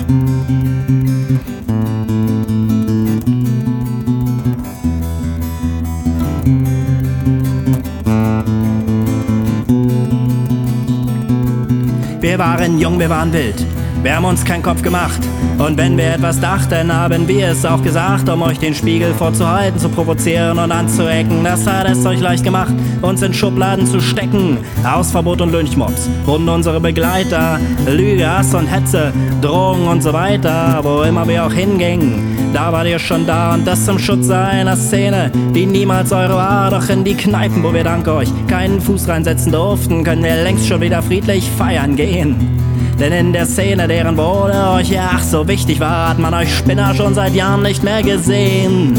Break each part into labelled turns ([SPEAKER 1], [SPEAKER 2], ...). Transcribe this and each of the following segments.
[SPEAKER 1] Wir waren jung, wir waren wild, wir haben uns keinen Kopf gemacht. Und wenn wir etwas dachten, haben wir es auch gesagt, um euch den Spiegel vorzuhalten, zu provozieren und anzuecken. Das hat es euch leicht gemacht, uns in Schubladen zu stecken. Hausverbot und Lynchmobs wurden unsere Begleiter. Lüge, Hass und Hetze, Drogen und so weiter. Wo immer wir auch hingingen, da wart ihr schon da. Und das zum Schutz einer Szene, die niemals eure war. Doch in die Kneipen, wo wir dank euch keinen Fuß reinsetzen durften, können wir längst schon wieder friedlich feiern gehen. Denn in der Szene, deren Wohle euch ja ach so wichtig war, hat man euch Spinner schon seit Jahren nicht mehr gesehen.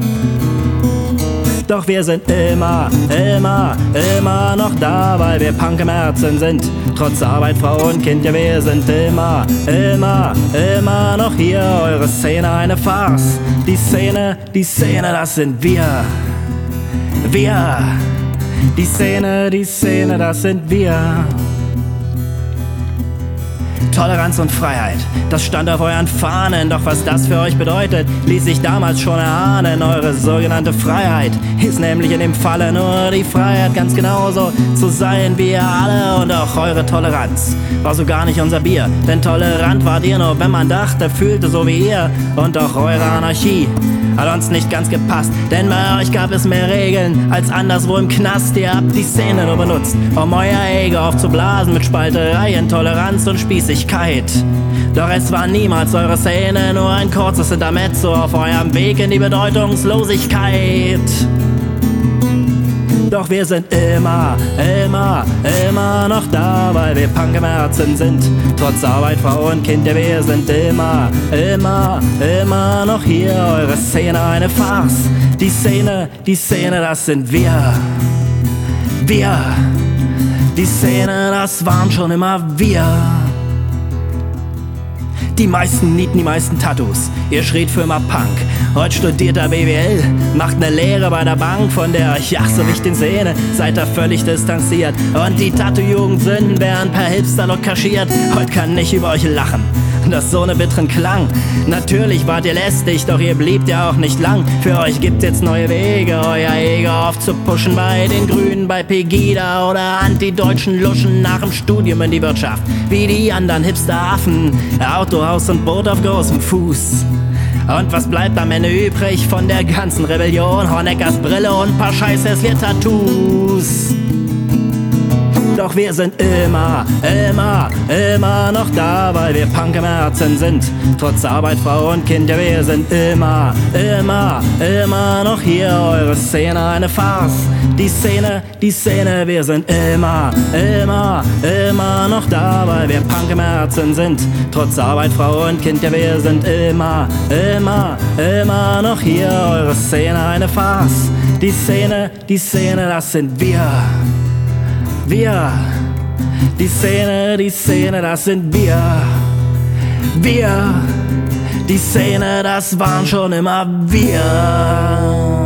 [SPEAKER 1] Doch wir sind immer noch da, weil wir Punk im Herzen sind. Trotz Arbeit, Frau und Kind, ja wir sind immer noch hier. Eure Szene eine Farce. Die Szene, das sind wir. Wir. Die Szene, das sind wir. Toleranz und Freiheit, das stand auf euren Fahnen. Doch was das für euch bedeutet, ließ sich damals schon erahnen. Eure sogenannte Freiheit ist nämlich in dem Falle nur die Freiheit, ganz genauso zu sein wie ihr alle. Und auch eure Toleranz war so gar nicht unser Bier. Denn tolerant wart ihr nur, wenn man dachte, fühlte so wie ihr. Und auch eure Anarchie hat uns nicht ganz gepasst, denn bei euch gab es mehr Regeln als anderswo im Knast. Ihr habt die Szene nur benutzt, um euer Ego aufzublasen mit Spalterei, Intoleranz und Spießigkeit. Doch es war niemals eure Szene, nur ein kurzes Intermezzo auf eurem Weg in die Bedeutungslosigkeit. Doch wir sind immer noch da, weil wir Punk im Herzen sind. Trotz Arbeit, Frau und Kind, ja wir sind immer noch hier. Eure Szene eine Farce. Die Szene, das sind wir. Wir. Die Szene, das waren schon immer wir. Die meisten nieten die meisten Tattoos, ihr schriet für immer Punk. Heute studiert er BWL, macht ne Lehre bei der Bank. Von der euch ach so wichtigen Szene seid ihr völlig distanziert. Und die Tattoo-Jugendsünden werden per Hipster-Look kaschiert. Heute kann ich über euch lachen, das so ne bitteren Klang. Natürlich wart ihr lästig, doch ihr bliebt ja auch nicht lang. Für euch gibt's jetzt neue Wege, euer Ego aufzupushen. Bei den Grünen, bei Pegida oder anti-deutschen Luschen. Nach dem Studium in die Wirtschaft, wie die anderen Hipster-Affen. Autohaus und Boot auf großem Fuß. Und was bleibt am Ende übrig von der ganzen Rebellion? Honeckers Brille und paar scheiß hässliche Tattoos. Doch wir sind immer noch da, weil wir Punk im Herzen sind. Trotz Arbeit, Frau und Kind, ja wir sind immer noch hier. Eure Szene eine Farce. Die Szene, wir sind immer noch da, weil wir Punk im Herzen sind. Trotz Arbeit, Frau und Kind, ja wir sind immer noch hier. Eure Szene eine Farce. Die Szene, das sind wir. Wir, die Szene, das sind wir. Wir, die Szene, das waren schon immer wir.